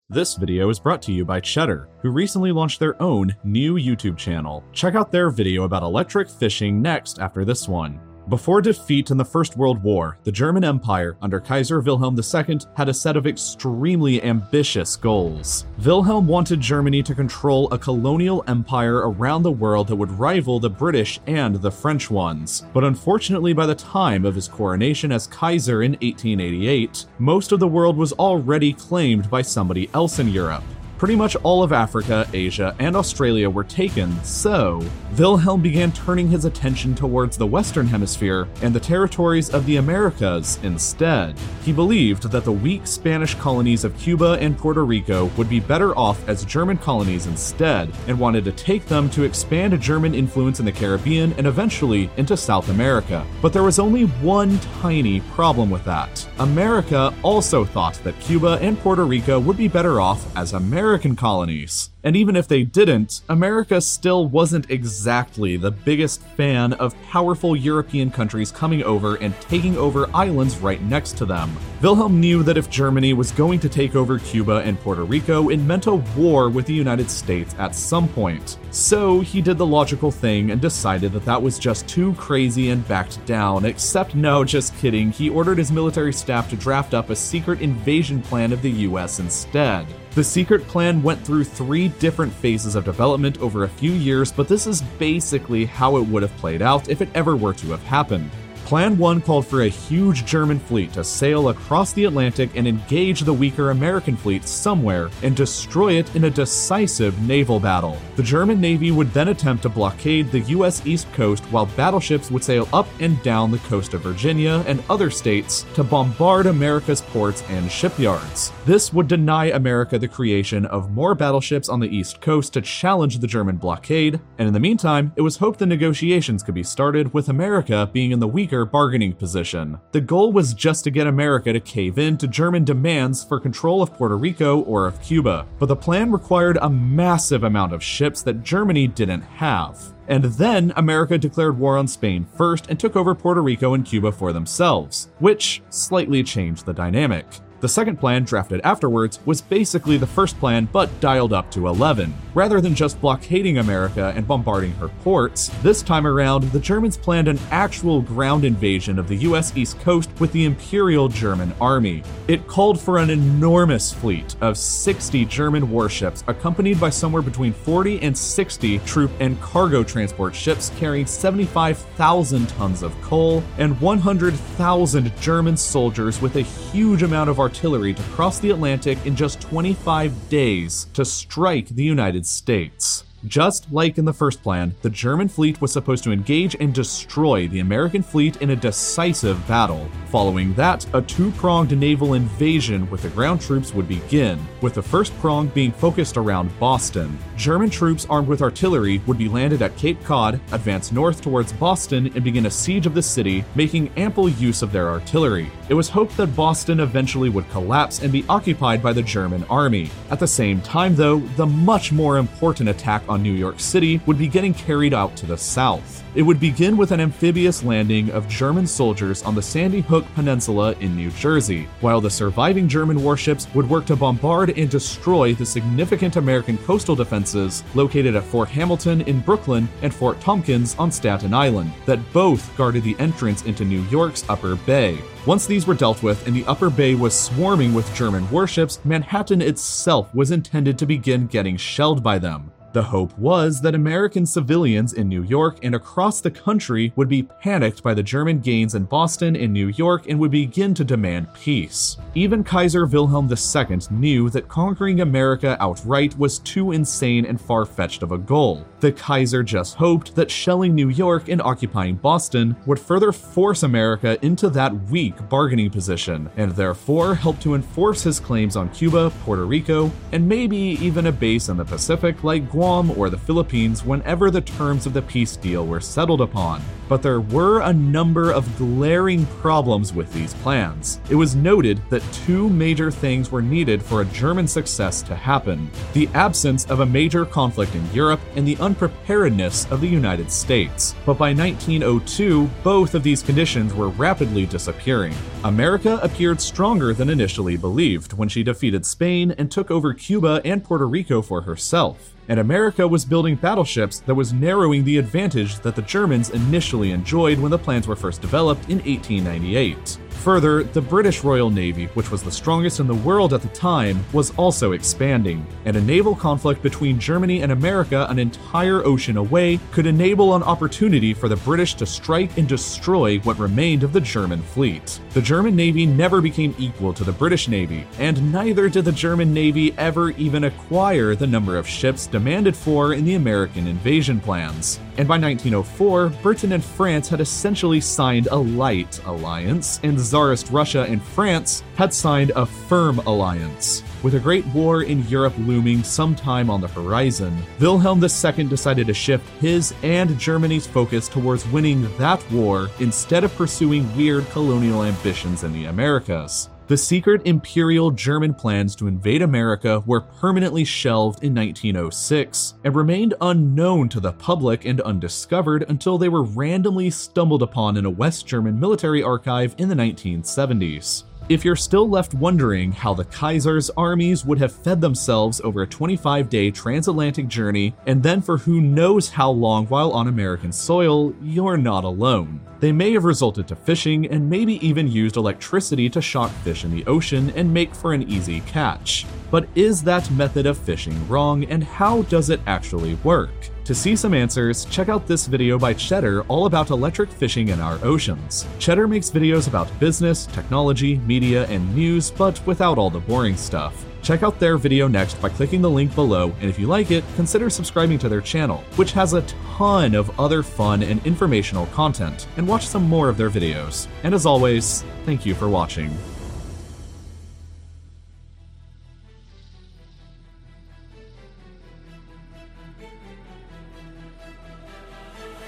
This video is brought to you by Cheddar, who recently launched their own new YouTube channel. Check out their video about electric fishing next after this one. Before defeat in the First World War, the German Empire under Kaiser Wilhelm II had a set of extremely ambitious goals. Wilhelm wanted Germany to control a colonial empire around the world that would rival the British and the French ones. But unfortunately, by the time of his coronation as Kaiser in 1888, most of the world was already claimed by somebody else in Europe. Pretty much all of Africa, Asia, and Australia were taken, so Wilhelm began turning his attention towards the Western Hemisphere and the territories of the Americas instead. He believed that the weak Spanish colonies of Cuba and Puerto Rico would be better off as German colonies instead, and wanted to take them to expand German influence in the Caribbean and eventually into South America. But there was only one tiny problem with that. America also thought that Cuba and Puerto Rico would be better off as American colonies. And even if they didn't, America still wasn't exactly the biggest fan of powerful European countries coming over and taking over islands right next to them. Wilhelm knew that if Germany was going to take over Cuba and Puerto Rico, it meant a war with the United States at some point. So he did the logical thing and decided that that was just too crazy and backed down, except no, just kidding, he ordered his military staff to draft up a secret invasion plan of the US instead. The secret plan went through 3 different phases of development over a few years, but this is basically how it would have played out if it ever were to have happened. Plan 1 called for a huge German fleet to sail across the Atlantic and engage the weaker American fleet somewhere and destroy it in a decisive naval battle. The German Navy would then attempt to blockade the US East Coast while battleships would sail up and down the coast of Virginia and other states to bombard America's ports and shipyards. This would deny America the creation of more battleships on the East Coast to challenge the German blockade, and in the meantime, it was hoped the negotiations could be started with America being in the weaker bargaining position. The goal was just to get America to cave in to German demands for control of Puerto Rico or of Cuba, but the plan required a massive amount of ships that Germany didn't have. And then America declared war on Spain first and took over Puerto Rico and Cuba for themselves, which slightly changed the dynamic. The second plan, drafted afterwards, was basically the first plan but dialed up to 11. Rather than just blockading America and bombarding her ports, this time around, the Germans planned an actual ground invasion of the US East Coast with the Imperial German Army. It called for an enormous fleet of 60 German warships, accompanied by somewhere between 40 and 60 troop and cargo transport ships carrying 75,000 tons of coal, and 100,000 German soldiers with a huge amount of artillery to cross the Atlantic in just 25 days to strike the United States. Just like in the first plan, the German fleet was supposed to engage and destroy the American fleet in a decisive battle. Following that, a 2-pronged naval invasion with the ground troops would begin, with the first prong being focused around Boston. German troops armed with artillery would be landed at Cape Cod, advance north towards Boston, and begin a siege of the city, making ample use of their artillery. It was hoped that Boston eventually would collapse and be occupied by the German army. At the same time, though, the much more important attack on New York City would be getting carried out to the south. It would begin with an amphibious landing of German soldiers on the Sandy Hook Peninsula in New Jersey, while the surviving German warships would work to bombard and destroy the significant American coastal defenses located at Fort Hamilton in Brooklyn and Fort Tompkins on Staten Island, that both guarded the entrance into New York's Upper Bay. Once these were dealt with and the Upper Bay was swarming with German warships, Manhattan itself was intended to begin getting shelled by them. The hope was that American civilians in New York and across the country would be panicked by the German gains in Boston and New York and would begin to demand peace. Even Kaiser Wilhelm II knew that conquering America outright was too insane and far-fetched of a goal. The Kaiser just hoped that shelling New York and occupying Boston would further force America into that weak bargaining position, and therefore help to enforce his claims on Cuba, Puerto Rico, and maybe even a base in the Pacific like Guam or the Philippines whenever the terms of the peace deal were settled upon. But there were a number of glaring problems with these plans. It was noted that two major things were needed for a German success to happen: the absence of a major conflict in Europe and the unpreparedness of the United States. But by 1902, both of these conditions were rapidly disappearing. America appeared stronger than initially believed when she defeated Spain and took over Cuba and Puerto Rico for herself. And America was building battleships that was narrowing the advantage that the Germans initially enjoyed when the plans were first developed in 1898. Further, the British Royal Navy, which was the strongest in the world at the time, was also expanding, and a naval conflict between Germany and America an entire ocean away could enable an opportunity for the British to strike and destroy what remained of the German fleet. The German Navy never became equal to the British Navy, and neither did the German Navy ever even acquire the number of ships demanded for in the American invasion plans. And by 1904, Britain and France had essentially signed a light alliance, and Tsarist Russia and France had signed a firm alliance. With a great war in Europe looming sometime on the horizon, Wilhelm II decided to shift his and Germany's focus towards winning that war instead of pursuing weird colonial ambitions in the Americas. The secret imperial German plans to invade America were permanently shelved in 1906 and remained unknown to the public and undiscovered until they were randomly stumbled upon in a West German military archive in the 1970s. If you're still left wondering how the Kaiser's armies would have fed themselves over a 25-day transatlantic journey and then for who knows how long while on American soil, you're not alone. They may have resorted to fishing and maybe even used electricity to shock fish in the ocean and make for an easy catch. But is that method of fishing wrong, and how does it actually work? To see some answers, check out this video by Cheddar all about electric fishing in our oceans. Cheddar makes videos about business, technology, media, and news, but without all the boring stuff. Check out their video next by clicking the link below, and if you like it, consider subscribing to their channel, which has a ton of other fun and informational content, and watch some more of their videos. And as always, thank you for watching.